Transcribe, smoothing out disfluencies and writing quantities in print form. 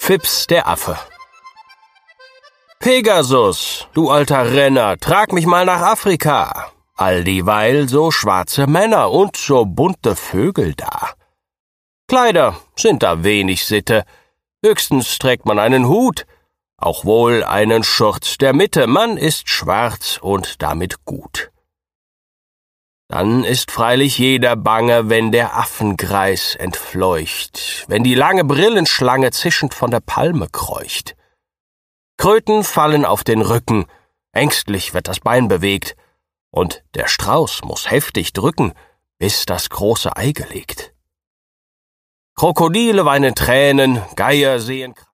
Fips der Affe. Pegasus, du alter Renner, trag mich mal nach Afrika. All dieweil so schwarze Männer und so bunte Vögel da. Kleider sind da wenig Sitte, höchstens trägt man einen Hut, auch wohl einen Schurz der Mitte, man ist schwarz und damit gut. Dann ist freilich jeder bange, wenn der Affengreis entfleucht, wenn die lange Brillenschlange zischend von der Palme kreucht. Kröten fallen auf den Rücken, ängstlich wird das Bein bewegt, und der Strauß muß heftig drücken, bis das große Ei gelegt. Krokodile weinen Tränen, Geier sehen